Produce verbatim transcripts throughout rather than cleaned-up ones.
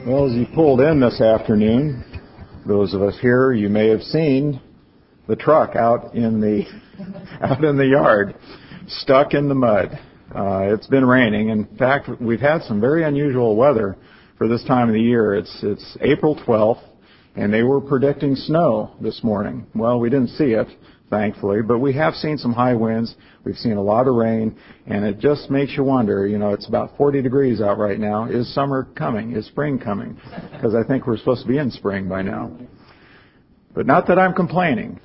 Well, as you pulled in this afternoon, those of us here, you may have seen the truck out in the out in the yard, stuck in the mud. Uh, it's been raining. In fact, we've had some very unusual weather for this time of the year. It's it's April twelfth, and they were predicting snow this morning. Well, we didn't see it, thankfully, but we have seen some high winds. We've seen a lot of rain, and it just makes you wonder, you know, it's about forty degrees out right now. Is summer coming? Is spring coming? Because I think we're supposed to be in spring by now. But not that I'm complaining.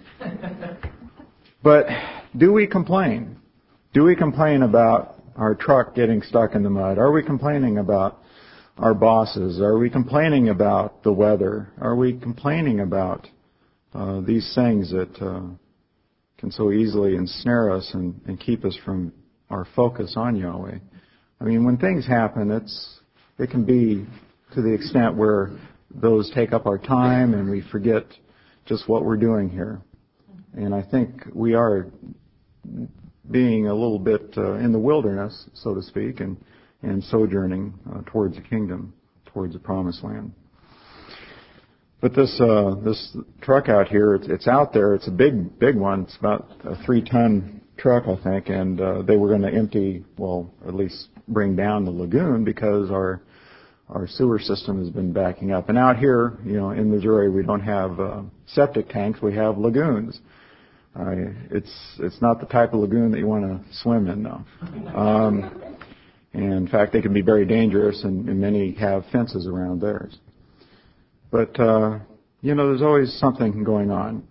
But do we complain? Do we complain about our truck getting stuck in the mud? Are we complaining about our bosses? Are we complaining about the weather? Are we complaining about uh, these things that uh, can so easily ensnare us and, and keep us from our focus on Yahweh? I mean, when things happen, it's it can be to the extent where those take up our time and we forget just what we're doing here. And I think we are being a little bit uh, in the wilderness, so to speak, and, and sojourning uh, towards the kingdom, towards the promised land. But this uh, this truck out here, it's, it's out there. It's a big, big one. It's about a three-ton truck, I think, and uh, they were going to empty, well, at least bring down the lagoon because our our sewer system has been backing up. And out here, you know, in Missouri, we don't have uh, septic tanks. We have lagoons. Uh, it's it's not the type of lagoon that you want to swim in, though. Um, and in fact, they can be very dangerous, and, and many have fences around theirs. But, uh, you know, there's always something going on,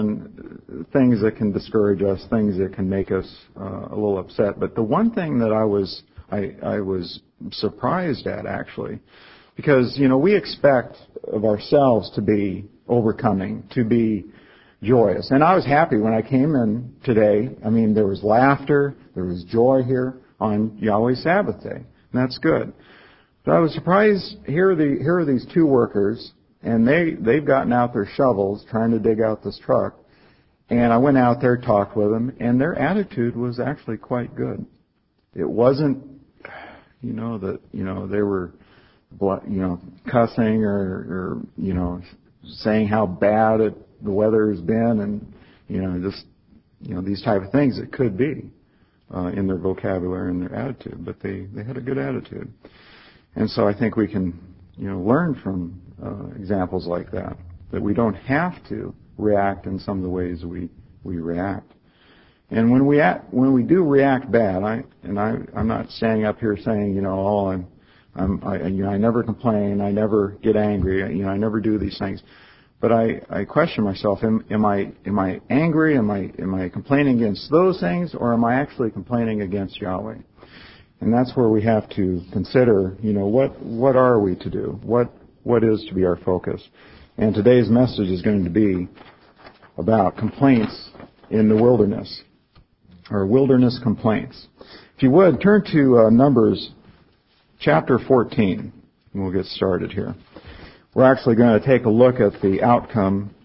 and things that can discourage us, things that can make us uh, a little upset. But the one thing that I was I, I was surprised at, actually, because, you know, we expect of ourselves to be overcoming, to be joyous. And I was happy when I came in today. I mean, there was laughter, there was joy here on Yahweh's Sabbath day, and that's good. But I was surprised, here are, the, here are these two workers, and they, they've gotten out their shovels trying to dig out this truck. And I went out there, talked with them, and their attitude was actually quite good. It wasn't, you know, that, you know, they were, you know, cussing or, or you know, saying how bad it, the weather has been, and, you know, just, you know, these type of things it could be uh, in their vocabulary and their attitude. But they, they had a good attitude. And so I think we can, you know, learn from uh, examples like that, that we don't have to react in some of the ways we, we react. And when we act, when we do react bad, I and I I'm not standing up here saying, you know, oh, I'm I'm I you know I never complain, I never get angry, you know, I never do these things. But I, I question myself, am, am I am I angry, am I am I complaining against those things, or am I actually complaining against Yahweh? And that's where we have to consider, you know, what what are we to do? What what is to be our focus? And today's message is going to be about complaints in the wilderness, or wilderness complaints. If you would, turn to uh, Numbers chapter fourteen, and we'll get started here. We're actually going to take a look at the outcome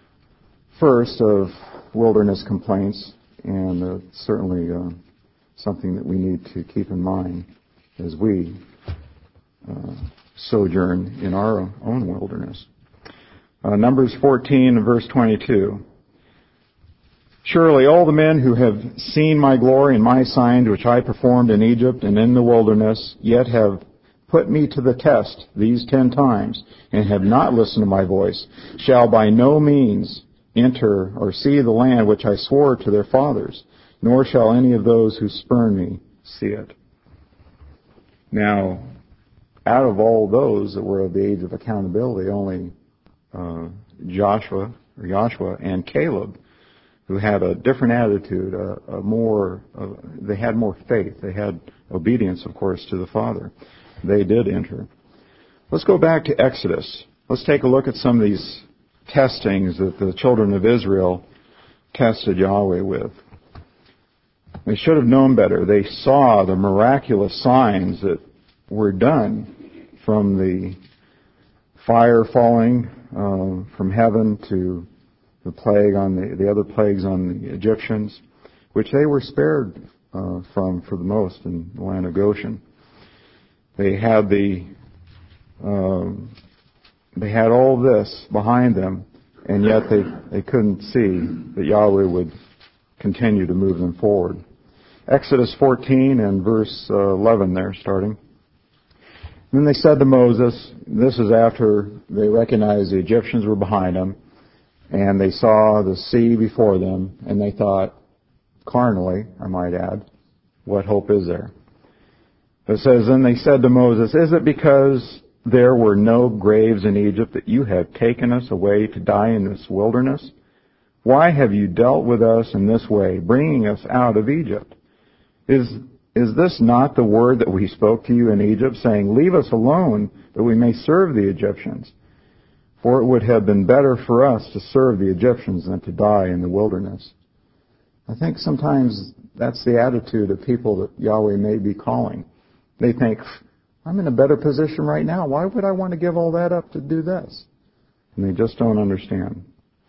first of wilderness complaints, and uh, certainly uh, something that we need to keep in mind as we uh, sojourn in our own wilderness. Uh, Numbers fourteen, verse twenty-two. Surely all the men who have seen my glory and my signs which I performed in Egypt and in the wilderness, yet have put me to the test these ten times, and have not listened to my voice, shall by no means enter or see the land which I swore to their fathers, nor shall any of those who spurn me see it. Now, out of all those that were of the age of accountability, only uh, Joshua or Joshua and Caleb, who had a different attitude, a, a more, uh, they had more faith. They had obedience, of course, to the Father. They did enter. Let's go back to Exodus. Let's take a look at some of these testings that the children of Israel tested Yahweh with. They should have known better. They saw the miraculous signs that were done, from the fire falling uh, from heaven to the plague on the, the other plagues on the Egyptians, which they were spared uh, from for the most in the land of Goshen. They had the um, they had all this behind them, and yet they, they couldn't see that Yahweh would continue to move them forward. Exodus fourteen and verse uh, eleven there, starting. Then they said to Moses, this is after they recognized the Egyptians were behind them, and they saw the sea before them, and they thought, carnally, I might add, what hope is there? It says, then they said to Moses, is it because there were no graves in Egypt that you have taken us away to die in this wilderness? Why have you dealt with us in this way, bringing us out of Egypt? Is Is this not the word that we spoke to you in Egypt, saying, leave us alone, that we may serve the Egyptians? For it would have been better for us to serve the Egyptians than to die in the wilderness. I think sometimes that's the attitude of people that Yahweh may be calling. They think, I'm in a better position right now. Why would I want to give all that up to do this? And they just don't understand.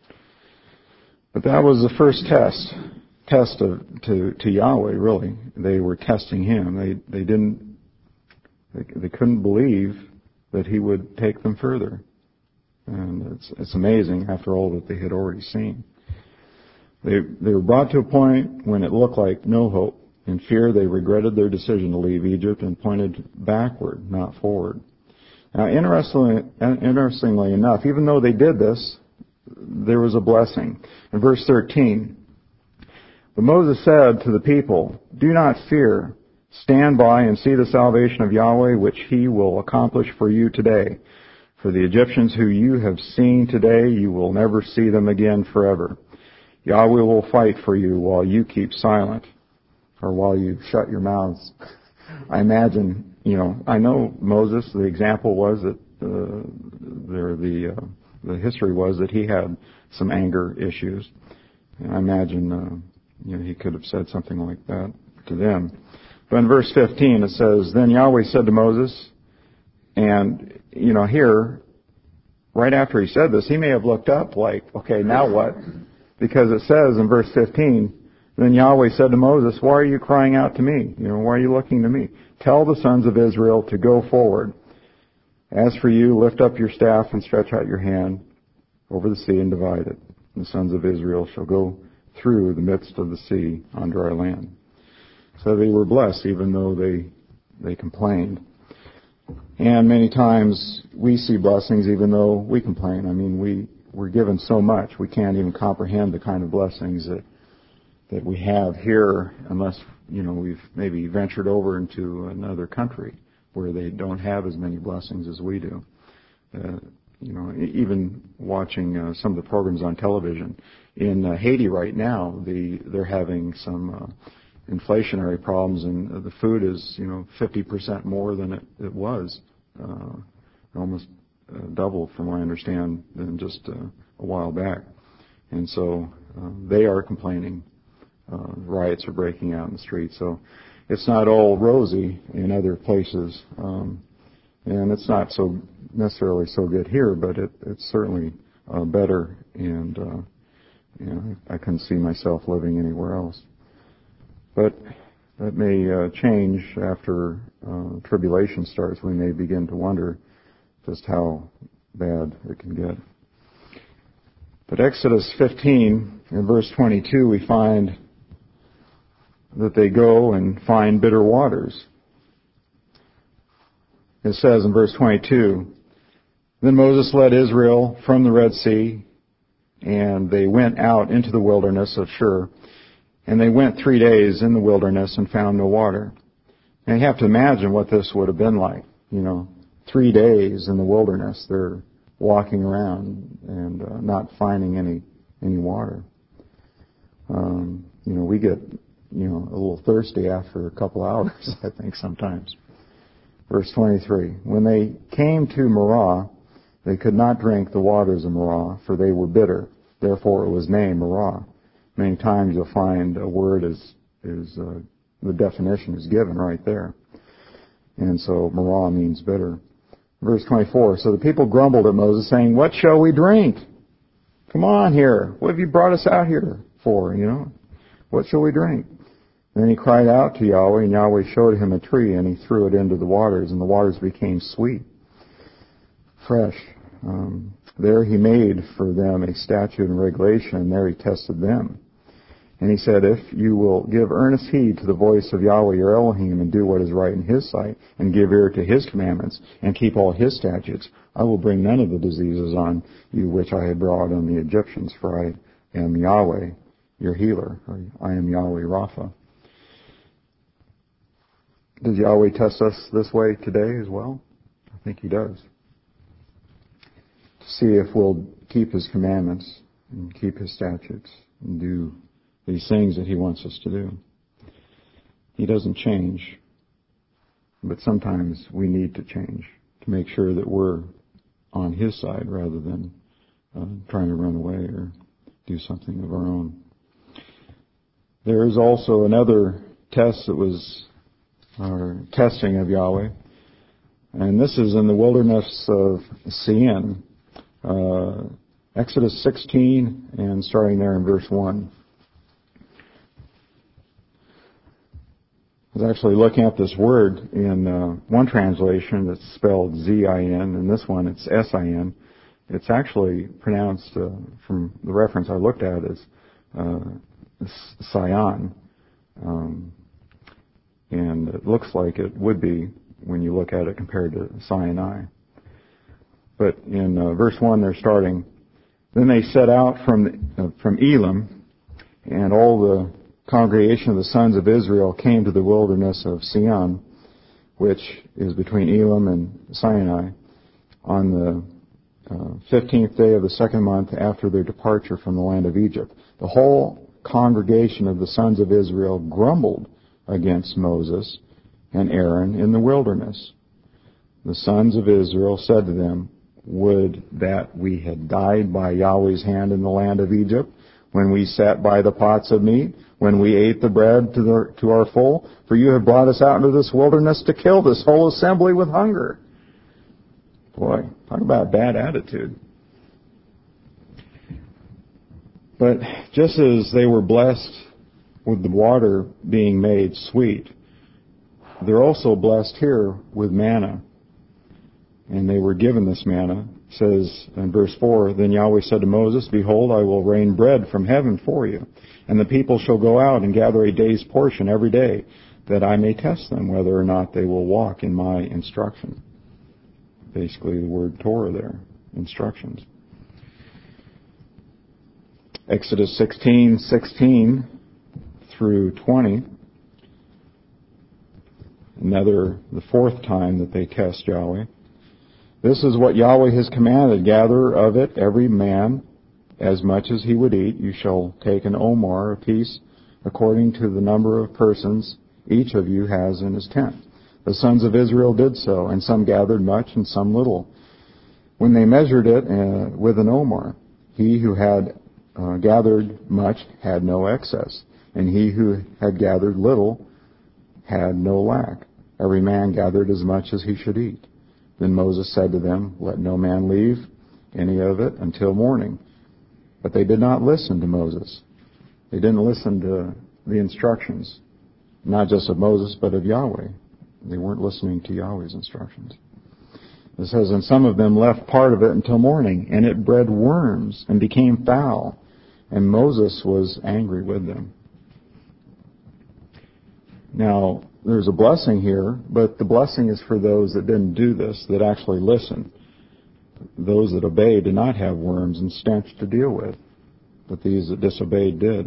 But that was the first test. Test of, to, to Yahweh, really. They were testing Him. They, they didn't, they, they couldn't believe that He would take them further. And it's, it's amazing after all that they had already seen. They, they were brought to a point when it looked like no hope. In fear, they regretted their decision to leave Egypt and pointed backward, not forward. Now, interestingly, interestingly enough, even though they did this, there was a blessing. In verse thirteen, but Moses said to the people, do not fear. Stand by and see the salvation of Yahweh, which He will accomplish for you today. For the Egyptians who you have seen today, you will never see them again forever. Yahweh will fight for you while you keep silent, or while you shut your mouths. I imagine, you know, I know Moses, the example was that uh, there, the, uh, the history was that he had some anger issues. And I imagine... Uh, You know, he could have said something like that to them. But in verse fifteen it says, then Yahweh said to Moses, and, you know, here, right after he said this, he may have looked up like, okay, now what? Because it says in verse fifteen, then Yahweh said to Moses, why are you crying out to me? You know, why are you looking to me? Tell the sons of Israel to go forward. As for you, lift up your staff and stretch out your hand over the sea and divide it. And the sons of Israel shall go through the midst of the sea on dry land. So they were blessed even though they they complained. And many times we see blessings even though we complain. I mean, we, we're given so much, we can't even comprehend the kind of blessings that that we have here unless, you know, we've maybe ventured over into another country where they don't have as many blessings as we do. Uh, you know, even watching uh, some of the programs on television. In uh, Haiti right now, the they're having some uh, inflationary problems, and uh, the food is, you know, fifty percent more than it, it was, uh, almost uh, double from what I understand than just uh, a while back. And so uh, they are complaining. Uh, riots are breaking out in the streets. So it's not all rosy in other places, um, and it's not so necessarily so good here, but it, it's certainly uh, better and. Uh, You know, I couldn't see myself living anywhere else. But that may uh, change after uh, tribulation starts. We may begin to wonder just how bad it can get. But Exodus fifteen, in verse twenty-two, we find that they go and find bitter waters. It says in verse twenty-two, then Moses led Israel from the Red Sea, and they went out into the wilderness of Shur. And they went three days in the wilderness and found no water. And you have to imagine what this would have been like. You know, three days in the wilderness, they're walking around and uh, not finding any any water. Um, you know, we get, you know, a little thirsty after a couple hours, I think, sometimes. Verse twenty-three, when they came to Marah, they could not drink the waters of Marah, for they were bitter. Therefore it was named Marah. Many times you'll find a word is, is uh, the definition is given right there. And so Marah means bitter. Verse twenty-four, so the people grumbled at Moses, saying, what shall we drink? Come on here. What have you brought us out here for, you know? What shall we drink? Then he cried out to Yahweh, and Yahweh showed him a tree, and he threw it into the waters, and the waters became sweet. fresh. Um, there he made for them a statute and regulation, and there he tested them. And he said, if you will give earnest heed to the voice of Yahweh your Elohim and do what is right in his sight, and give ear to his commandments, and keep all his statutes, I will bring none of the diseases on you which I had brought on the Egyptians, for I am Yahweh, your healer. Or I am Yahweh Rapha. Does Yahweh test us this way today as well? I think he does. To see if we'll keep his commandments and keep his statutes and do these things that he wants us to do. He doesn't change, but sometimes we need to change to make sure that we're on his side rather than uh, trying to run away or do something of our own. There is also another test that was our testing of Yahweh, and this is in the wilderness of Sin, uh, Exodus sixteen, and starting there in verse one. I was actually looking at this word in uh, one translation that's spelled Z I N, and this one it's S I N. It's actually pronounced, uh, from the reference I looked at, as uh, Sion. Um, and it looks like it would be when you look at it compared to Sinai. But in uh, verse one they're starting, then they set out from, uh, from Elim, and all the congregation of the sons of Israel came to the wilderness of Sin, which is between Elim and Sinai, on the uh, fifteenth day of the second month after their departure from the land of Egypt. The whole congregation of the sons of Israel grumbled against Moses and Aaron in the wilderness. The sons of Israel said to them, would that we had died by Yahweh's hand in the land of Egypt, when we sat by the pots of meat, when we ate the bread to, the, to our full, for you have brought us out into this wilderness to kill this whole assembly with hunger. Boy, talk about a bad attitude. But just as they were blessed with the water being made sweet, they're also blessed here with manna. And they were given this manna. It says in verse four, then Yahweh said to Moses, behold, I will rain bread from heaven for you, and the people shall go out and gather a day's portion every day, that I may test them whether or not they will walk in my instruction. Basically the word Torah there, instructions. Exodus sixteen sixteen through twenty, another, the fourth time that they test Yahweh. This is what Yahweh has commanded. Gather of it every man as much as he would eat. You shall take an omer, a piece, according to the number of persons each of you has in his tent. The sons of Israel did so, and some gathered much and some little. When they measured it uh, with an omer, he who had uh, gathered much had no excess, and he who had gathered little had no lack. Every man gathered as much as he should eat. Then Moses said to them, let no man leave any of it until morning. But they did not listen to Moses. They didn't listen to the instructions, not just of Moses, but of Yahweh. They weren't listening to Yahweh's instructions. It says, and some of them left part of it until morning, and it bred worms and became foul, and Moses was angry with them. Now, there's a blessing here, but the blessing is for those that didn't do this, that actually listened. Those that obeyed did not have worms and stench to deal with, but these that disobeyed did.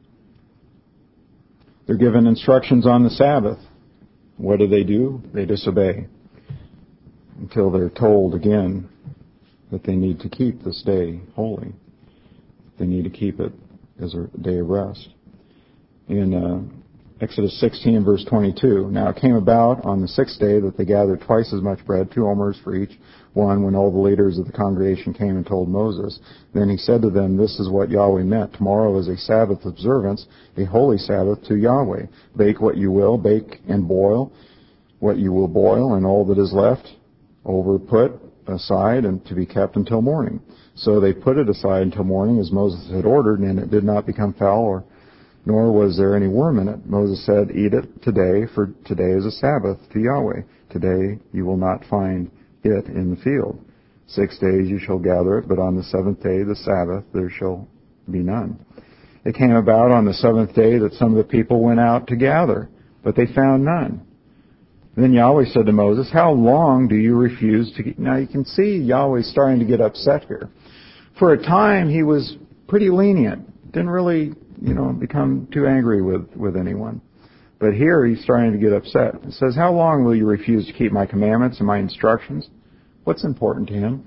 They're given instructions on the Sabbath. What do they do? They disobey until they're told again that they need to keep this day holy. They need to keep it as a day of rest. In uh, Exodus sixteen, verse twenty-two, now it came about on the sixth day that they gathered twice as much bread, two omers for each one, when all the leaders of the congregation came and told Moses. Then he said to them, this is what Yahweh meant. Tomorrow is a Sabbath observance, a holy Sabbath to Yahweh. Bake what you will, bake and boil what you will boil, and all that is left over put aside and to be kept until morning. So they put it aside until morning as Moses had ordered, and it did not become foul, or nor was there any worm in it. Moses said, eat it today, for today is a Sabbath to Yahweh. Today you will not find it in the field. Six days you shall gather it, but on the seventh day, the Sabbath, there shall be none. It came about on the seventh day that some of the people went out to gather, but they found none. Then Yahweh said to Moses, how long do you refuse to get... Now you can see Yahweh starting to get upset here. For a time, he was pretty lenient. Didn't really, you know, become too angry with, with anyone. But here he's starting to get upset. It says, how long will you refuse to keep my commandments and my instructions? What's important to him?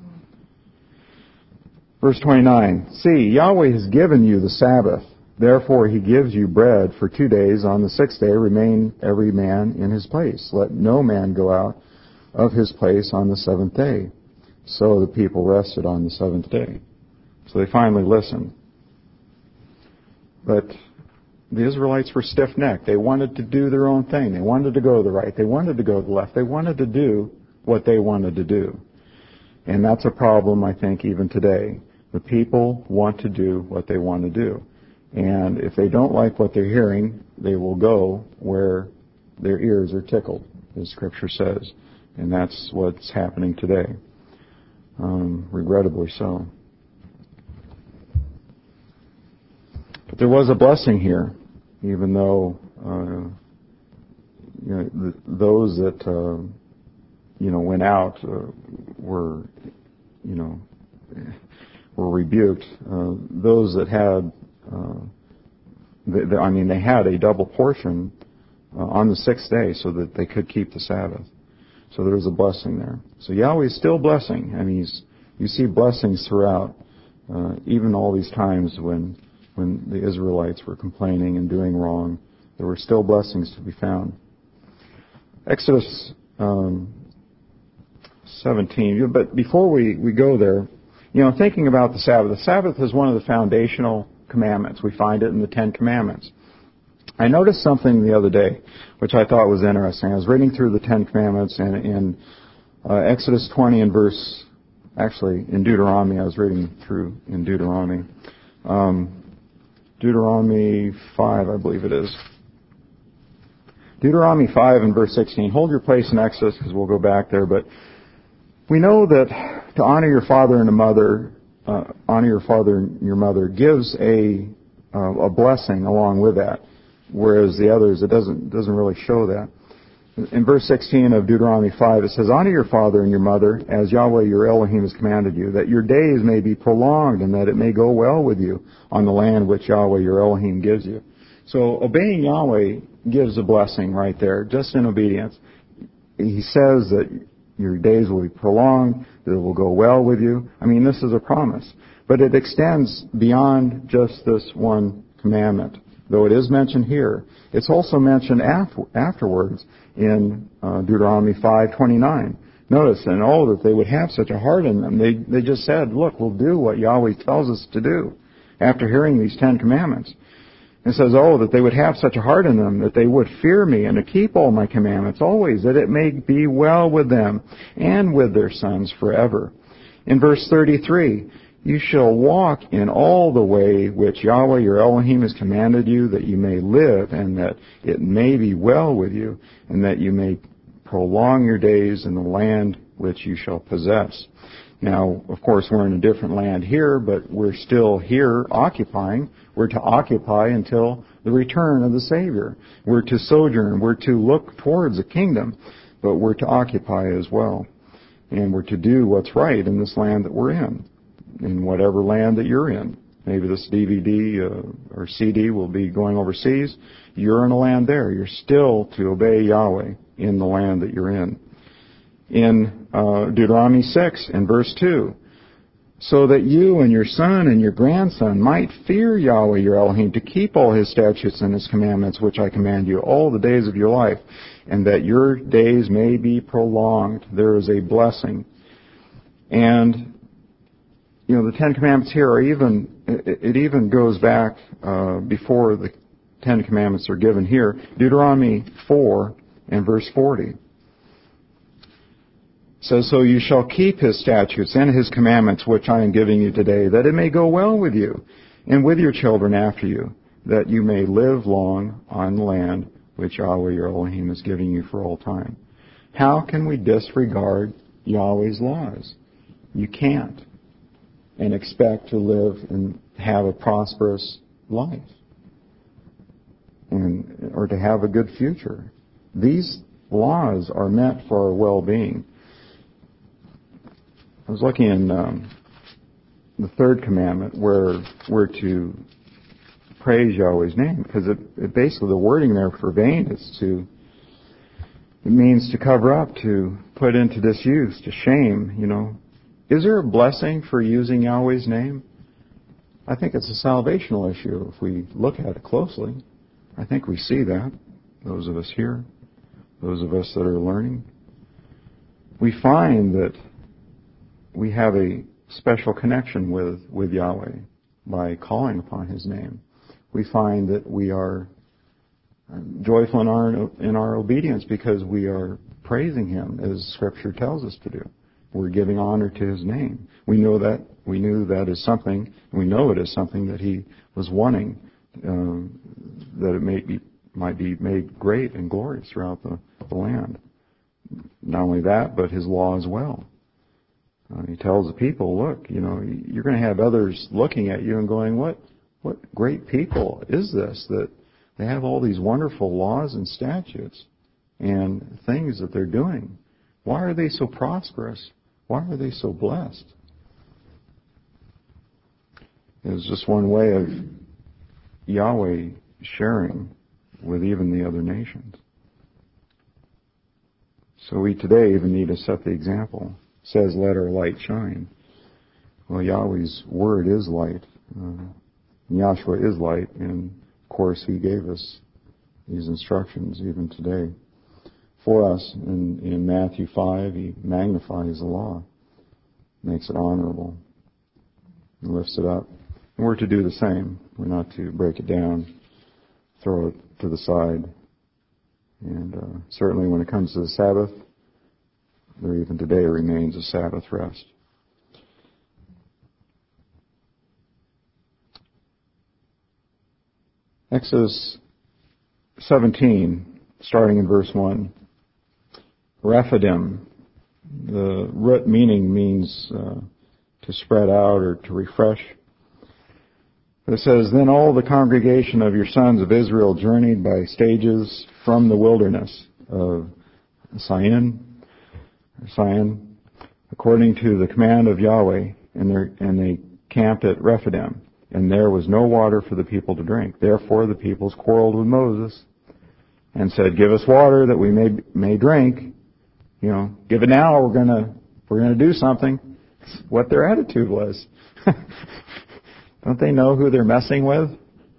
Verse twenty-nine, see, Yahweh has given you the Sabbath. Therefore he gives you bread for two days. On the sixth day remain every man in his place. Let no man go out of his place on the seventh day. So the people rested on the seventh day. So they finally listened. But the Israelites were stiff-necked. They wanted to do their own thing. They wanted to go to the right. They wanted to go to the left. They wanted to do what they wanted to do. And that's a problem, I think, even today. The people want to do what they want to do. And if they don't like what they're hearing, they will go where their ears are tickled, as Scripture says. And that's what's happening today, um, regrettably so. But there was a blessing here, even though uh, you know, the, those that uh, you know went out uh, were you know were rebuked. Uh, those that had uh, they, they, I mean, they had a double portion uh, on the sixth day, so that they could keep the Sabbath. So there was a blessing there. So Yahweh is still blessing. I mean, he's, you see blessings throughout, uh, even all these times when when the Israelites were complaining and doing wrong, there were still blessings to be found. Exodus um, seventeen. But before we, we go there, you know, thinking about the Sabbath, the Sabbath is one of the foundational commandments. We find it in the Ten Commandments. I noticed something the other day, which I thought was interesting. I was reading through the Ten Commandments, and in uh, Exodus twenty and verse, actually in Deuteronomy, I was reading through in Deuteronomy. Um, Deuteronomy five, I believe it is. Deuteronomy five and verse sixteen. Hold your place in Exodus because we'll go back there. But we know that to honor your father and mother, uh, honor your father and your mother gives a uh, a blessing along with that. Whereas the others, it doesn't doesn't really show that. In verse sixteen of Deuteronomy five, it says, honor your father and your mother, as Yahweh your Elohim has commanded you, that your days may be prolonged and that it may go well with you on the land which Yahweh your Elohim gives you. So obeying Yahweh gives a blessing right there, just in obedience. He says that your days will be prolonged, that it will go well with you. I mean, this is a promise. But it extends beyond just this one commandment. Though it is mentioned here, it's also mentioned after, afterwards in uh, Deuteronomy five twenty-nine. Notice, and oh, that they would have such a heart in them. They they just said, look, we'll do what Yahweh tells us to do after hearing these Ten Commandments. It says, oh, that they would have such a heart in them, that they would fear me and to keep all my commandments always, that it may be well with them and with their sons forever. In verse thirty-three, you shall walk in all the way which Yahweh your Elohim has commanded you, that you may live, and that it may be well with you, and that you may prolong your days in the land which you shall possess. Now, of course, we're in a different land here, but we're still here occupying. We're to occupy until the return of the Savior. We're to sojourn. We're to look towards the kingdom, but we're to occupy as well. And we're to do what's right in this land that we're in, in whatever land that you're in. Maybe this D V D uh, or C D will be going overseas. You're in a land there. You're still to obey Yahweh in the land that you're in. In uh, Deuteronomy six and verse two, so that you and your son and your grandson might fear Yahweh your Elohim, to keep all his statutes and his commandments which I command you all the days of your life, and that your days may be prolonged. There is a blessing. And you know, the Ten Commandments here are even, it, it even goes back uh, before the Ten Commandments are given here. Deuteronomy four and verse forty says, so you shall keep his statutes and his commandments which I am giving you today, that it may go well with you and with your children after you, that you may live long on the land which Yahweh your Elohim is giving you for all time. How can we disregard Yahweh's laws? you can't and expect to live and have a prosperous life and or to have a good future. These laws are meant for our well-being. I was looking in um, the third commandment where we're to praise Yahweh's name, because it, it basically the wording there for vain is to, it means to cover up, to put into disuse, to shame, you know. Is there a blessing for using Yahweh's name? I think it's a salvational issue if we look at it closely. I think we see that, those of us here, those of us that are learning. We find that we have a special connection with, with Yahweh by calling upon His name. We find that we are joyful in our, in our obedience because we are praising Him as Scripture tells us to do. We're giving honor to His name. We know that, we knew that is something, we know it is something that He was wanting, um, that it may be, might be made great and glorious throughout the, the land. Not only that, but His law as well. Uh, he tells the people, look, you know, you're going to have others looking at you and going, what, what great people is this that they have all these wonderful laws and statutes and things that they're doing. Why are they so prosperous? Why are they so blessed? It was just one way of Yahweh sharing with even the other nations. So we today even need to set the example. It says, let our light shine. Well, Yahweh's word is light. Uh, Yahshua is light, and of course He gave us these instructions even today. For us, in, in Matthew five, He magnifies the law, makes it honorable, and lifts it up. And we're to do the same. We're not to break it down, throw it to the side. And uh, certainly when it comes to the Sabbath, there even today remains a Sabbath rest. Exodus seventeen, starting in verse one. Rephidim, the root meaning means uh, to spread out or to refresh. It says, then all the congregation of your sons of Israel journeyed by stages from the wilderness of Sin, Sin, according to the command of Yahweh, and, and they camped at Rephidim, and there was no water for the people to drink. Therefore the peoples quarreled with Moses and said, give us water that we may may drink. You know, give it now, we're gonna we're gonna do something. That's what their attitude was. Don't they know who they're messing with?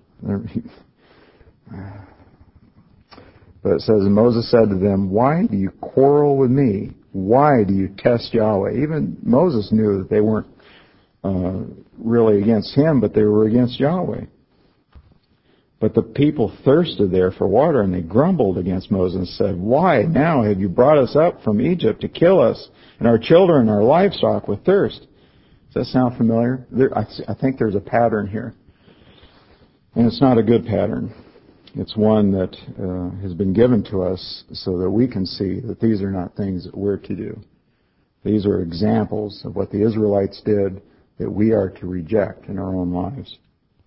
But it says, and Moses said to them, why do you quarrel with me? Why do you test Yahweh? Even Moses knew that they weren't uh, really against him, but they were against Yahweh. But the people thirsted there for water, and they grumbled against Moses and said, why now have you brought us up from Egypt to kill us and our children and our livestock with thirst? Does that sound familiar? There, I, I think there's a pattern here. And it's not a good pattern. It's one that uh, has been given to us so that we can see that these are not things that we're to do. These are examples of what the Israelites did that we are to reject in our own lives.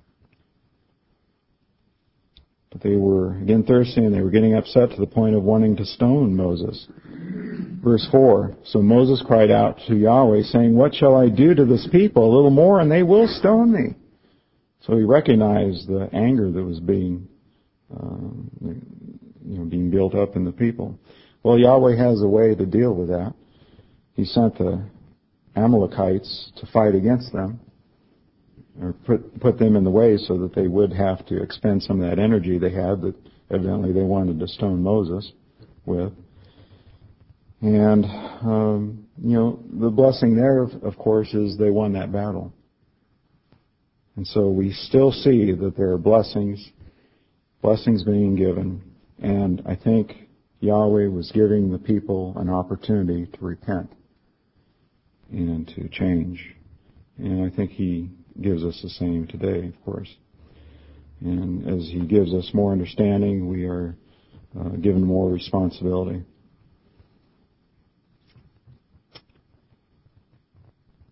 But they were, again, thirsty, and they were getting upset to the point of wanting to stone Moses. Verse four, so Moses cried out to Yahweh, saying, what shall I do to this people? A little more, and they will stone me. So he recognized the anger that was being, um, you know, being built up in the people. Well, Yahweh has a way to deal with that. He sent the Amalekites to fight against them, or put put them in the way so that they would have to expend some of that energy they had that evidently they wanted to stone Moses with. And, um, you know, the blessing there, of, of course, is they won that battle. And so we still see that there are blessings, blessings being given, and I think Yahweh was giving the people an opportunity to repent and to change. And I think He gives us the same today, of course. And as He gives us more understanding, we are uh, given more responsibility.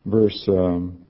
verse um,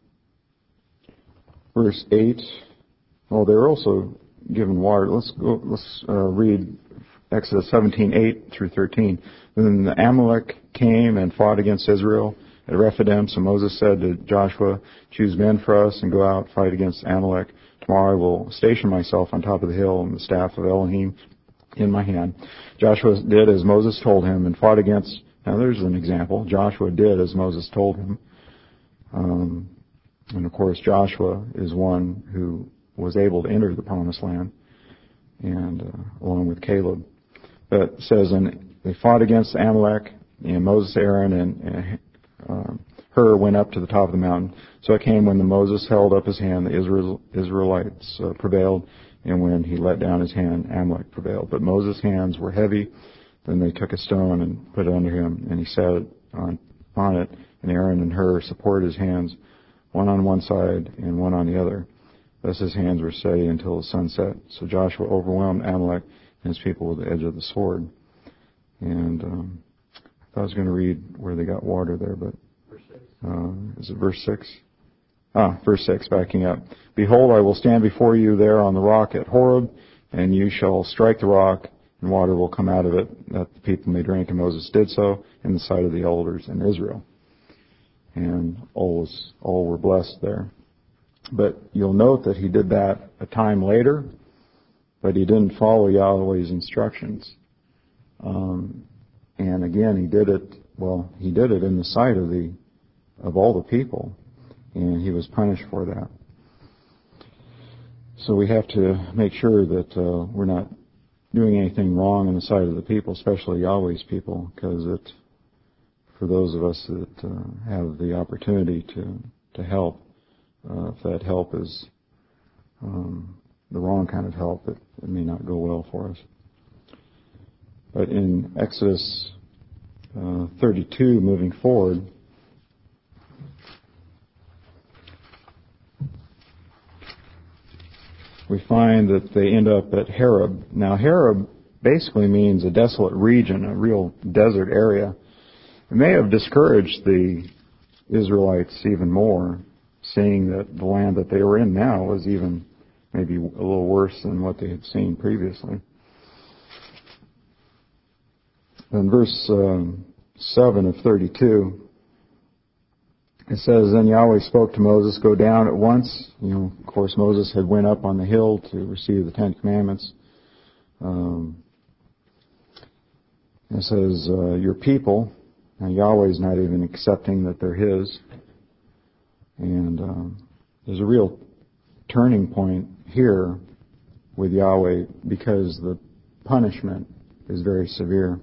verse eight. Oh, they were also given water. Let's go. Let's uh, read Exodus seventeen eight through thirteen. Then the Amalek came and fought against Israel at Rephidim. So Moses said to Joshua, "Choose men for us and go out fight against Amalek. Tomorrow I will station myself on top of the hill and the staff of Elohim in my hand." Joshua did as Moses told him and fought against. Now there's an example. Joshua did as Moses told him. Um, and of course Joshua is one who was able to enter the promised land, and uh, along with Caleb. But it says, and they fought against Amalek, and Moses, Aaron, and, and uh, Hur went up to the top of the mountain. So it came when the Moses held up his hand, the Israel, Israelites uh, prevailed, and when he let down his hand, Amalek prevailed. But Moses' hands were heavy. Then they took a stone and put it under him, and he sat on, on it, and Aaron and Hur supported his hands, one on one side and one on the other. Thus his hands were steady until the sun set. So Joshua overwhelmed Amalek and his people with the edge of the sword. And um, I was going to read where they got water there, but uh, is it verse six? Ah, verse six, backing up. "Behold, I will stand before you there on the rock at Horeb, and you shall strike the rock, and water will come out of it, that the people may drink." And Moses did so in the sight of the elders in Israel. And all was, all were blessed there. But you'll note that he did that a time later, but he didn't follow Yahweh's instructions. Um, and again, he did it, well, he did it in the sight of the, of all the people, and he was punished for that. So we have to make sure that uh, we're not doing anything wrong in the sight of the people, especially Yahweh's people, because it, for those of us that uh, have the opportunity to, to help, Uh, if that help is um, the wrong kind of help, it, it may not go well for us. But in Exodus uh, thirty-two, moving forward, we find that they end up at Horeb. Now, Horeb basically means a desolate region, a real desert area. It may have discouraged the Israelites even more, seeing that the land that they were in now was even maybe a little worse than what they had seen previously. In verse um, seven of thirty-two, it says, "Then Yahweh spoke to Moses, go down at once." You know, of course, Moses had went up on the hill to receive the Ten Commandments. Um, it says, uh, "Your people," and Yahweh's not even accepting that they're his. And um, there's a real turning point here with Yahweh because the punishment is very severe.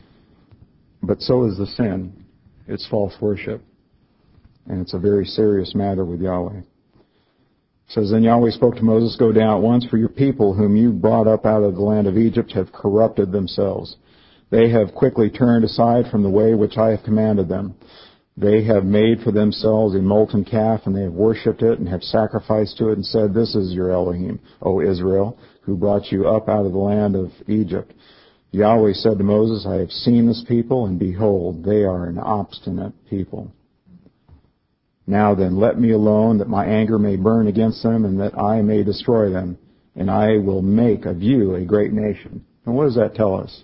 But so is the sin. It's false worship. And it's a very serious matter with Yahweh. It says, "Then Yahweh spoke to Moses, go down at once, for your people whom you brought up out of the land of Egypt have corrupted themselves. They have quickly turned aside from the way which I have commanded them. They have made for themselves a molten calf, and they have worshipped it, and have sacrificed to it, and said, 'This is your Elohim, O Israel, who brought you up out of the land of Egypt.' Yahweh said to Moses, 'I have seen this people, and behold, they are an obstinate people. Now then, let me alone, that my anger may burn against them, and that I may destroy them, and I will make of you a great nation.'" And what does that tell us?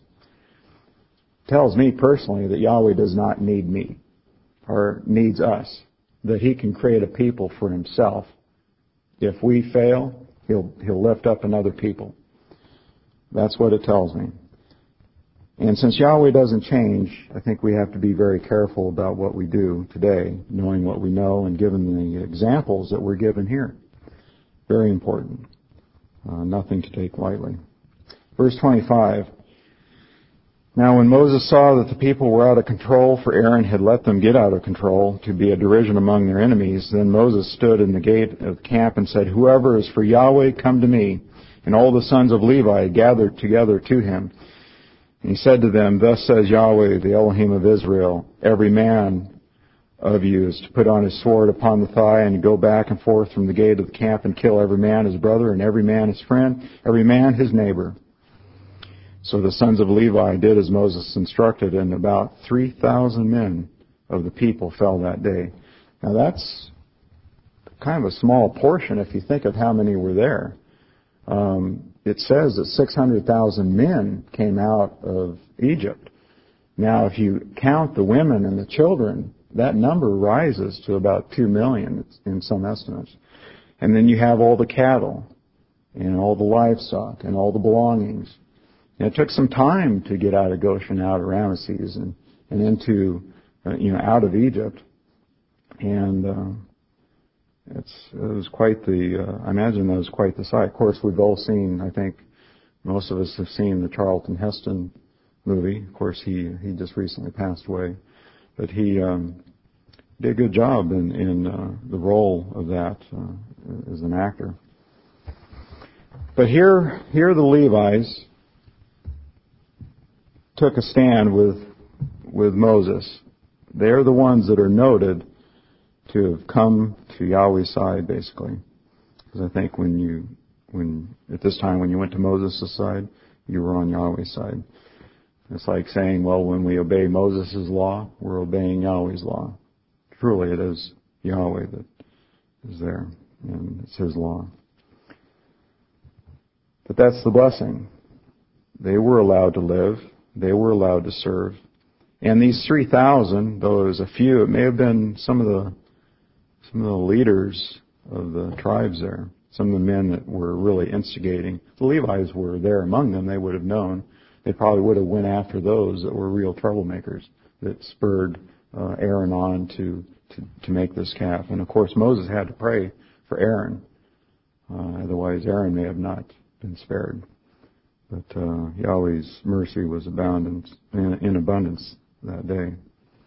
It tells me personally that Yahweh does not need me, or needs us, that he can create a people for himself. If we fail, he'll he'll lift up another people. That's what it tells me. And since Yahweh doesn't change, I think we have to be very careful about what we do today, knowing what we know and given the examples that we're given here. Very important. Uh, nothing to take lightly. Verse twenty-five. "Now when Moses saw that the people were out of control, for Aaron had let them get out of control to be a derision among their enemies, then Moses stood in the gate of the camp and said, 'Whoever is for Yahweh, come to me.' And all the sons of Levi gathered together to him. And he said to them, 'Thus says Yahweh, the Elohim of Israel, every man of you is to put on his sword upon the thigh and go back and forth from the gate of the camp and kill every man his brother and every man his friend, every man his neighbor.' So the sons of Levi did as Moses instructed, and about three thousand men of the people fell that day. Now that's kind of a small portion if you think of how many were there. Um, it says that six hundred thousand men came out of Egypt. Now, if you count the women and the children, that number rises to about two million in some estimates. And then you have all the cattle and all the livestock and all the belongings. And it took some time to get out of Goshen, out of Ramesses, and, and into, uh, you know, out of Egypt. And uh, it's, it was quite the, uh, I imagine that was quite the sight. Of course, we've all seen, I think most of us have seen the Charlton Heston movie. Of course, he, he just recently passed away. But he um, did a good job in, in uh, the role of that uh, as an actor. But here, here the Levites took a stand with, with Moses. They're the ones that are noted to have come to Yahweh's side, basically. Because I think when you, when at this time when you went to Moses' side, you were on Yahweh's side. It's like saying, well, when we obey Moses' law, we're obeying Yahweh's law. Truly, it is Yahweh that is there, and it's His law. But that's the blessing. They were allowed to live. They were allowed to serve. And these three thousand, though it was a few, it may have been some of the some of the leaders of the tribes there, some of the men that were really instigating. The Levites were there among them. They would have known. They probably would have went after those that were real troublemakers that spurred uh, Aaron on to, to, to make this calf. And, of course, Moses had to pray for Aaron. Uh, otherwise, Aaron may have not been spared. But uh, Yahweh's mercy was abundant, in, in abundance that day.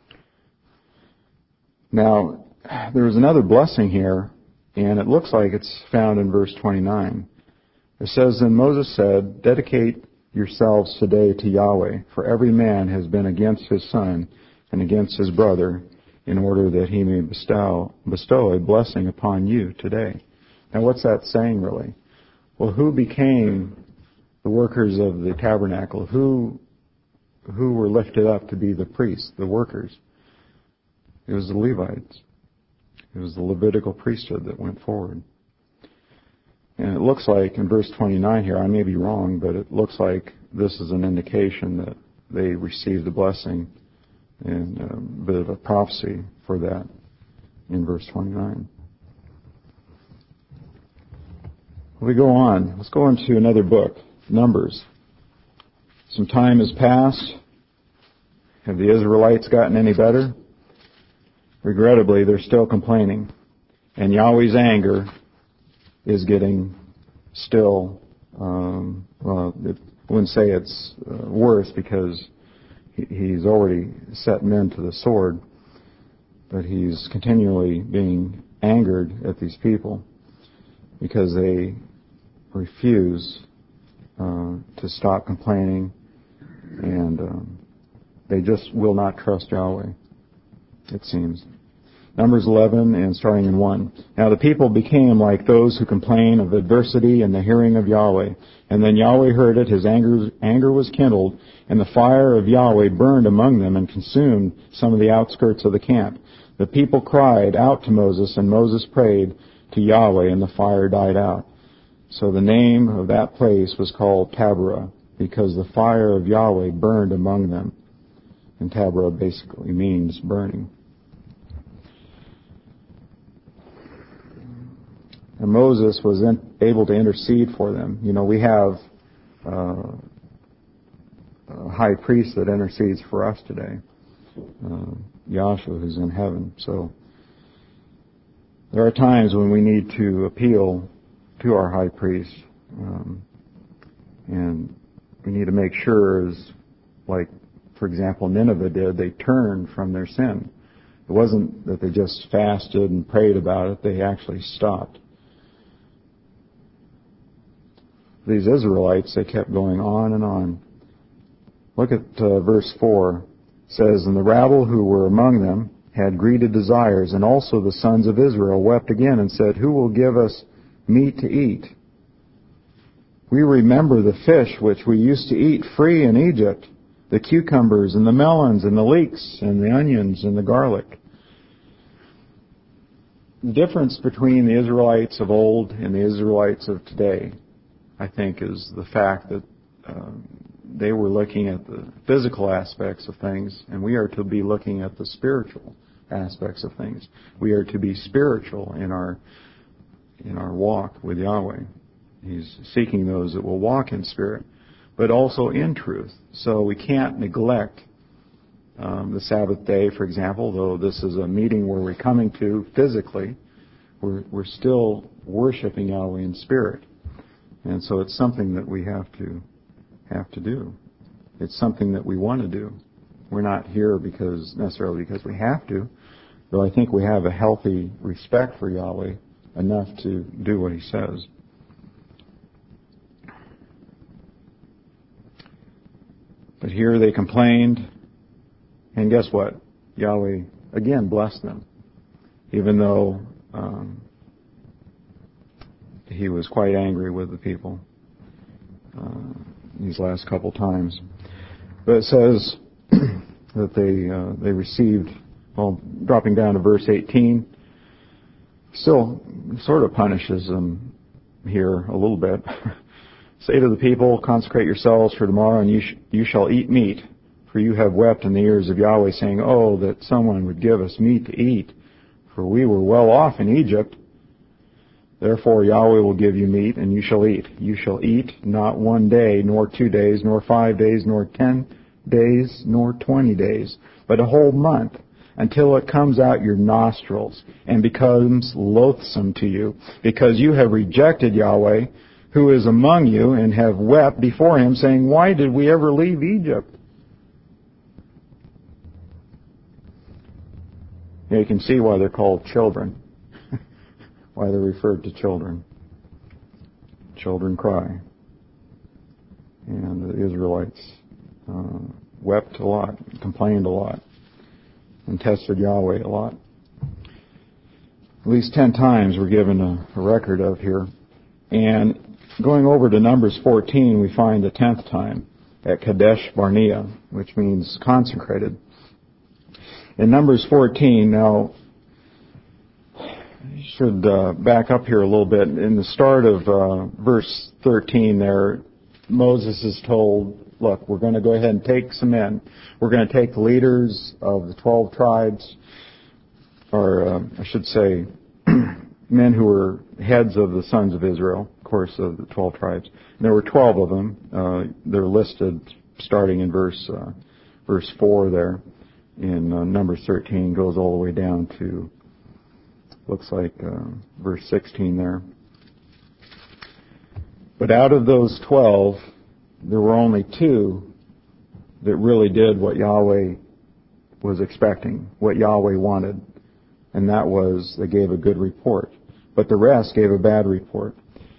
Now, there is another blessing here, and it looks like it's found in verse twenty-nine. It says, "Then Moses said, 'Dedicate yourselves today to Yahweh, for every man has been against his son and against his brother, in order that he may bestow, bestow a blessing upon you today.'" Now what's that saying really? Well, who became the workers of the tabernacle? Who, who were lifted up to be the priests, the workers? It was the Levites. It was the Levitical priesthood that went forward. And it looks like in verse twenty-nine here, I may be wrong, but it looks like this is an indication that they received the blessing and a bit of a prophecy for that in verse twenty-nine. We go on. Let's go into another book, Numbers. Some time has passed. Have the Israelites gotten any better? Regrettably, they're still complaining. And Yahweh's anger is getting still, um, well, it, I wouldn't say it's uh, worse because he, he's already set men to the sword, but he's continually being angered at these people because they refuse uh, to stop complaining, and um, they just will not trust Yahweh, it seems. Numbers eleven and starting in one. "Now the people became like those who complain of adversity in the hearing of Yahweh. And then Yahweh heard it, his anger, anger was kindled, and the fire of Yahweh burned among them and consumed some of the outskirts of the camp. The people cried out to Moses, and Moses prayed to Yahweh, and the fire died out. So the name of that place was called Taberah, because the fire of Yahweh burned among them." And Taberah basically means burning. And Moses was in, able to intercede for them. You know, we have uh, a high priest that intercedes for us today, uh, Yahshua, who's in heaven. So there are times when we need to appeal to our high priest, um, and we need to make sure, as like, for example, Nineveh did, they turned from their sin. It wasn't that they just fasted and prayed about it; they actually stopped. These Israelites, they kept going on and on. Look at uh, verse four. It says, "And the rabble who were among them had greedy desires, and also the sons of Israel wept again and said, 'Who will give us meat to eat? We remember the fish which we used to eat free in Egypt, the cucumbers and the melons and the leeks and the onions and the garlic.'" the difference between the Israelites of old and the Israelites of today, I think, is the fact that um, they were looking at the physical aspects of things, and we are to be looking at the spiritual aspects of things. We are to be spiritual in our in our walk with Yahweh. He's seeking those that will walk in spirit, but also in truth. So we can't neglect um, the Sabbath day, for example, though this is a meeting where we're coming to physically, we're, we're still worshiping Yahweh in spirit. And so it's something that we have to have to do. It's something that we want to do. We're not here because necessarily because we have to, though I think we have a healthy respect for Yahweh enough to do what He says. But here they complained, and guess what? Yahweh again blessed them, even though um, He was quite angry with the people uh, these last couple times. But it says that they uh, they received, well, dropping down to verse eighteen, still sort of punishes them here a little bit. Say to the people, consecrate yourselves for tomorrow, and you, sh- you shall eat meat, for you have wept in the ears of Yahweh, saying, oh, that someone would give us meat to eat, for we were well off in Egypt. Therefore Yahweh will give you meat, and you shall eat. You shall eat not one day, nor two days, nor five days, nor ten days, nor twenty days, but a whole month, until it comes out your nostrils and becomes loathsome to you, because you have rejected Yahweh, who is among you, and have wept before Him, saying, why did we ever leave Egypt? Yeah, you can see why they're called children, why they're referred to children. Children cry. And the Israelites uh, wept a lot, complained a lot, and tested Yahweh a lot. At least ten times we're given a, a record of here. And going over to Numbers fourteen, we find the tenth time at Kadesh Barnea, which means consecrated. In Numbers fourteen, now, I should uh, back up here a little bit. In the start of uh, verse thirteen there, Moses is told, look, we're going to go ahead and take some men. We're going to take the leaders of the twelve tribes, or uh, I should say, men who were heads of the sons of Israel, of course, of the twelve tribes. And there were twelve of them. Uh, they're listed starting in verse uh, verse four there. In uh, Numbers thirteen, goes all the way down to, looks like uh, verse sixteen there. But out of those twelve, there were only two that really did what Yahweh was expecting, what Yahweh wanted. And that was, they gave a good report. But the rest gave a bad report.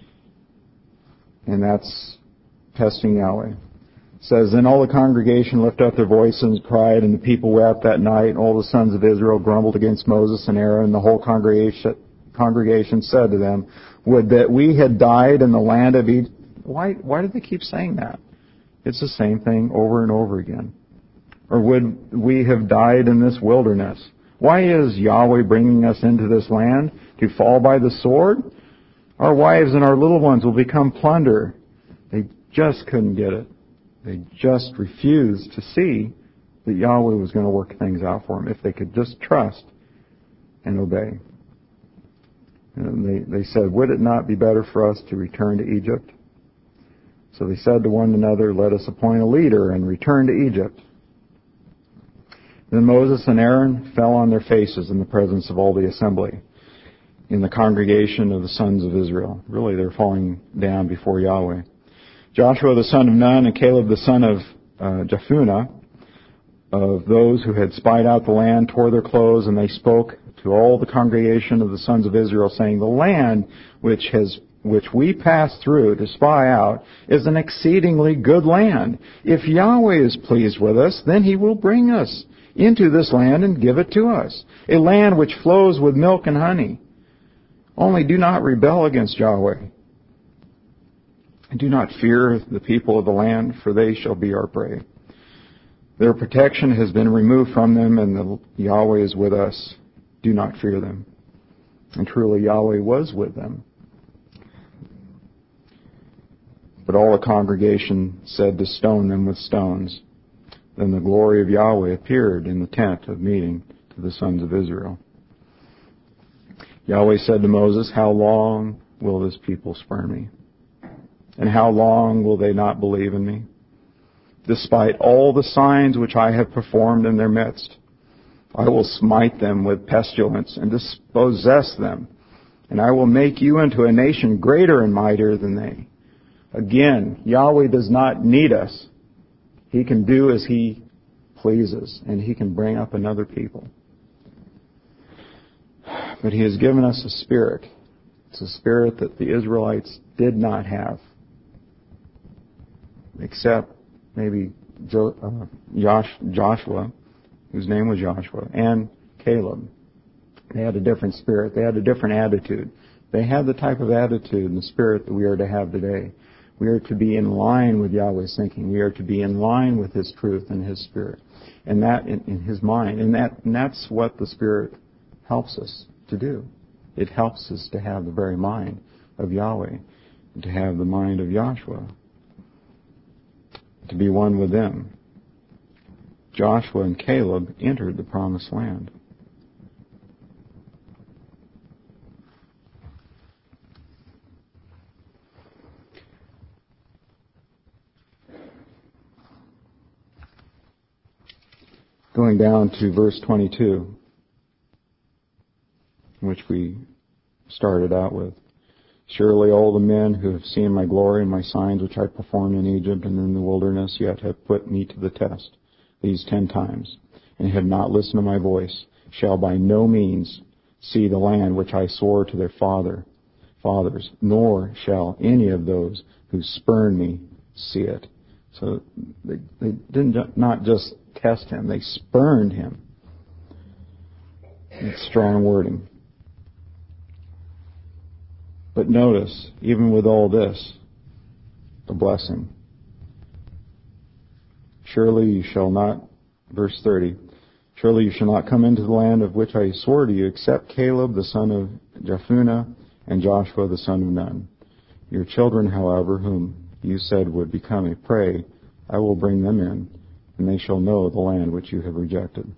And that's testing Yahweh. It says, then all the congregation lifted up their voices and cried, and the people wept that night. And all the sons of Israel grumbled against Moses and Aaron. And the whole congregation, congregation said to them, would that we had died in the land of Egypt. Why, why do they keep saying that? It's the same thing over and over again. Or would we have died in this wilderness? Why is Yahweh bringing us into this land? To fall by the sword? Our wives and our little ones will become plunder. They just couldn't get it. They just refused to see that Yahweh was going to work things out for them if they could just trust and obey. And they, they said, would it not be better for us to return to Egypt? So they said to one another, let us appoint a leader and return to Egypt. Then Moses and Aaron fell on their faces in the presence of all the assembly, in the congregation of the sons of Israel. Really, they're falling down before Yahweh. Joshua the son of Nun and Caleb the son of uh, Jephunneh, of those who had spied out the land, tore their clothes, and they spoke to all the congregation of the sons of Israel, saying, the land which has which we passed through to spy out is an exceedingly good land. If Yahweh is pleased with us, then He will bring us into this land and give it to us, a land which flows with milk and honey. Only do not rebel against Yahweh. And do not fear the people of the land, for they shall be our prey. Their protection has been removed from them, and the Yahweh is with us. Do not fear them. And truly Yahweh was with them. But all the congregation said to stone them with stones. Then the glory of Yahweh appeared in the tent of meeting to the sons of Israel. Yahweh said to Moses, "How long will this people spurn me? And how long will they not believe in me? Despite all the signs which I have performed in their midst, I will smite them with pestilence and dispossess them, and I will make you into a nation greater and mightier than they." Again, Yahweh does not need us. He can do as He pleases, and He can bring up another people. But He has given us a spirit. It's a spirit that the Israelites did not have, except maybe jo- uh, Josh, Joshua, whose name was Joshua, and Caleb. They had a different spirit. They had a different attitude. They had the type of attitude and the spirit that we are to have today. We are to be in line with Yahweh's thinking. We are to be in line with His truth and His spirit, and that in, in His mind. And that and that's what the Spirit helps us to do. It helps us to have the very mind of Yahweh, and to have the mind of Joshua, to be one with them. Joshua and Caleb entered the promised land. Going down to verse twenty-two, which we started out with. "Surely all the men who have seen my glory and my signs which I performed in Egypt and in the wilderness yet have put me to the test these ten times, and have not listened to my voice, shall by no means see the land which I swore to their father, fathers, nor shall any of those who spurn me see it." So they, they didn't not just test him, they spurned him. It's strong wording. But notice, even with all this, the blessing. "Surely you shall not," verse thirty, "surely you shall not come into the land of which I swore to you, except Caleb the son of Jephunneh and Joshua the son of Nun. Your children, however, whom you said would become a prey, I will bring them in, and they shall know the land which you have rejected."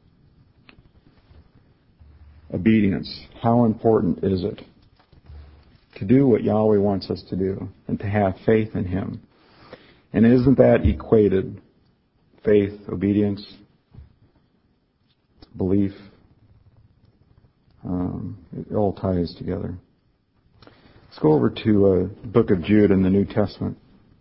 Obedience. How important is it to do what Yahweh wants us to do and to have faith in Him? And isn't that equated? Faith, obedience, belief. Um, it all ties together. Let's go over to uh, the book of Jude in the New Testament.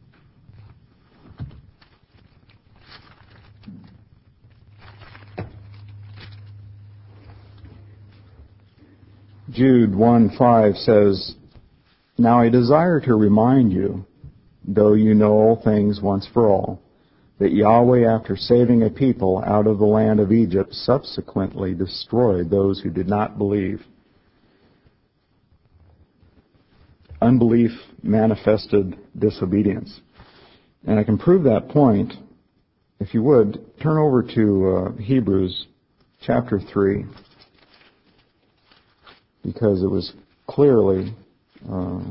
Jude one five says, "Now I desire to remind you, though you know all things once for all, that Yahweh, after saving a people out of the land of Egypt, subsequently destroyed those who did not believe." Unbelief manifested disobedience. And I can prove that point, if you would, turn over to uh, Hebrews chapter three. Because it was clearly, uh,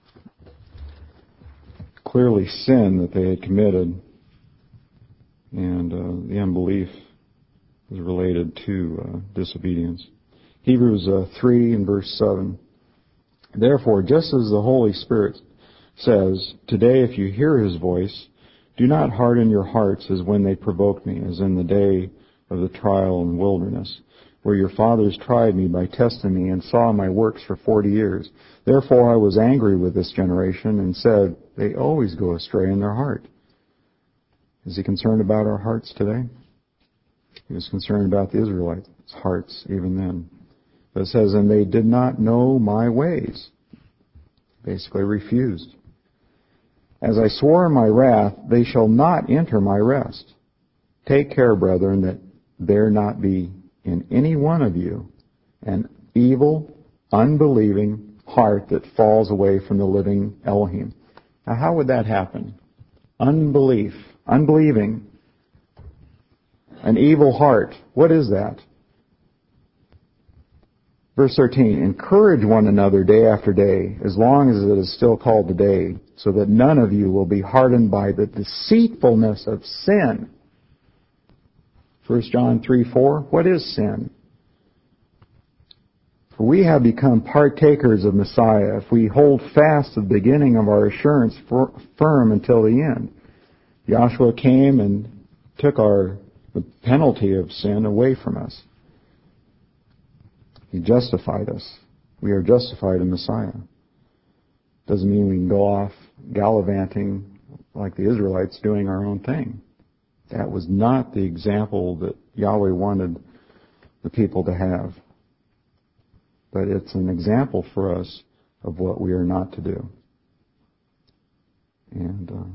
clearly sin that they had committed, and uh, the unbelief was related to uh, disobedience. Hebrews uh, three and verse seven. "Therefore, just as the Holy Spirit says, today if you hear His voice, do not harden your hearts as when they provoked me, as in the day of the trial in the wilderness, where your fathers tried me by testing me and saw my works for forty years. Therefore I was angry with this generation and said, they always go astray in their heart." Is He concerned about our hearts today? He was concerned about the Israelites' hearts even then. But it says, "And they did not know my ways." Basically refused. "As I swore in my wrath, they shall not enter my rest. Take care, brethren, that there not be in any one of you an evil, unbelieving heart that falls away from the living Elohim." Now, how would that happen? Unbelief, unbelieving, an evil heart. What is that? Verse thirteen, encourage one another day after day, as long as it is still called today, so that none of you will be hardened by the deceitfulness of sin. First John three four, what is sin? For we have become partakers of Messiah if we hold fast the beginning of our assurance firm until the end. Joshua came and took our the penalty of sin away from us. He justified us. We are justified in Messiah. Doesn't mean we can go off gallivanting like the Israelites doing our own thing. That was not the example that Yahweh wanted the people to have. But it's an example for us of what we are not to do. And uh,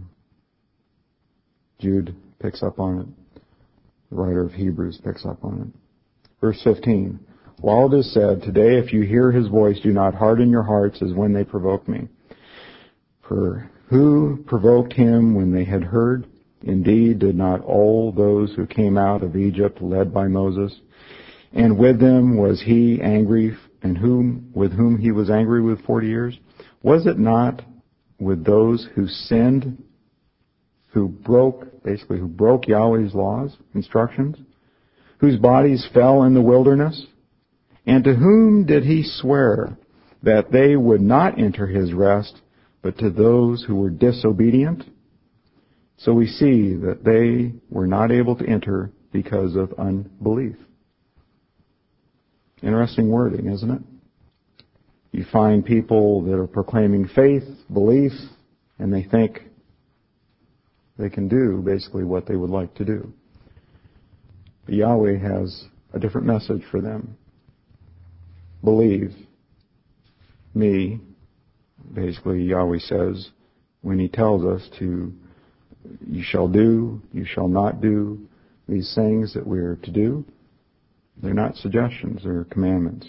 Jude picks up on it. The writer of Hebrews picks up on it. Verse fifteen. While it is said, today if you hear his voice, do not harden your hearts as when they provoked me. For who provoked him when they had heard? Indeed, did not all those who came out of Egypt led by Moses? And with them was he angry, and whom with whom he was angry with forty years? Was it not with those who sinned, who broke, basically who broke Yahweh's laws, instructions, whose bodies fell in the wilderness? And to whom did he swear that they would not enter his rest, but to those who were disobedient? So we see that they were not able to enter because of unbelief. Interesting wording, isn't it? You find people that are proclaiming faith, belief, and they think they can do basically what they would like to do. But Yahweh has a different message for them. Believe me, basically Yahweh says, when he tells us to, you shall do, you shall not do these things that we're to do. They're not suggestions, they're commandments.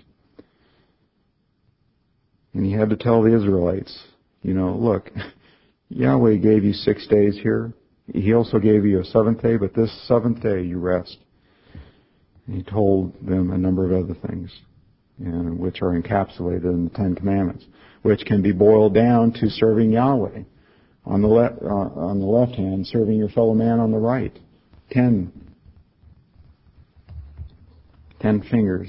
And he had to tell the Israelites, you know, look, Yahweh gave you six days here. He also gave you a seventh day, but this seventh day you rest. And he told them a number of other things, and which are encapsulated in the Ten Commandments, which can be boiled down to serving Yahweh on the left, uh, on the left hand, serving your fellow man on the right. Ten, ten fingers,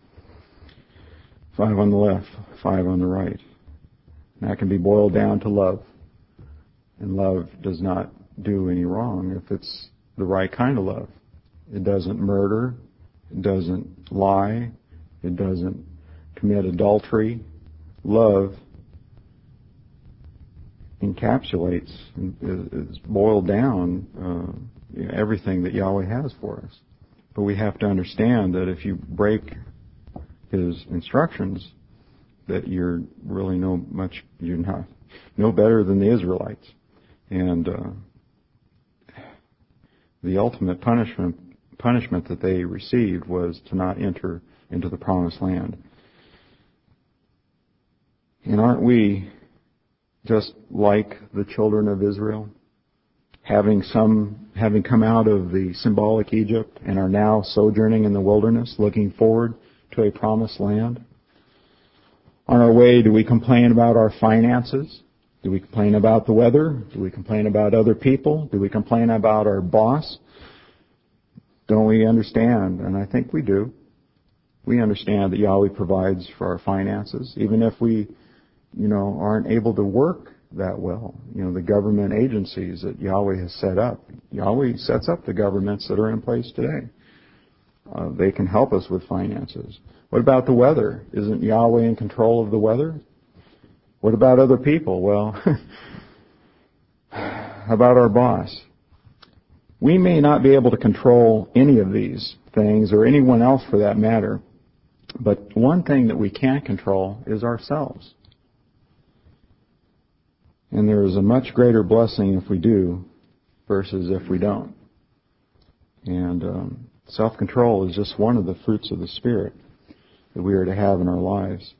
five on the left, five on the right. And that can be boiled down to love, and love does not do any wrong if it's the right kind of love. It doesn't murder, it doesn't lie, it doesn't commit adultery. Love encapsulates, is boiled down uh, you know, everything that Yahweh has for us. But we have to understand that if you break his instructions, that you're really no much, you're not no better than the Israelites. And uh, the ultimate punishment punishment that they received was to not enter into the promised land. And aren't we just like the children of Israel, having some having come out of the symbolic Egypt and are now sojourning in the wilderness, looking forward to a promised land? On our way, do we complain about our finances? Do we complain about the weather? Do we complain about other people? Do we complain about our boss? Don't we understand? And I think we do. We understand that Yahweh provides for our finances, even if we, you know, aren't able to work that well. You know, the government agencies that Yahweh has set up. Yahweh sets up the governments that are in place today. Uh, they can help us with finances. What about the weather? Isn't Yahweh in control of the weather? What about other people? Well, how about our boss? We may not be able to control any of these things, or anyone else for that matter, but one thing that we can control is ourselves. And there is a much greater blessing if we do versus if we don't. And um, self-control is just one of the fruits of the Spirit that we are to have in our lives.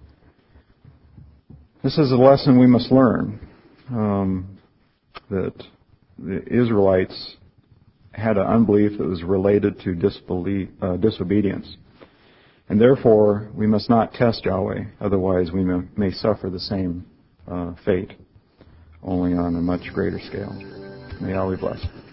This is a lesson we must learn, um, that the Israelites had an unbelief that was related to disbelief, uh, disobedience. And therefore, we must not test Yahweh, otherwise we may, may suffer the same uh, fate, only on a much greater scale. May Yahweh bless.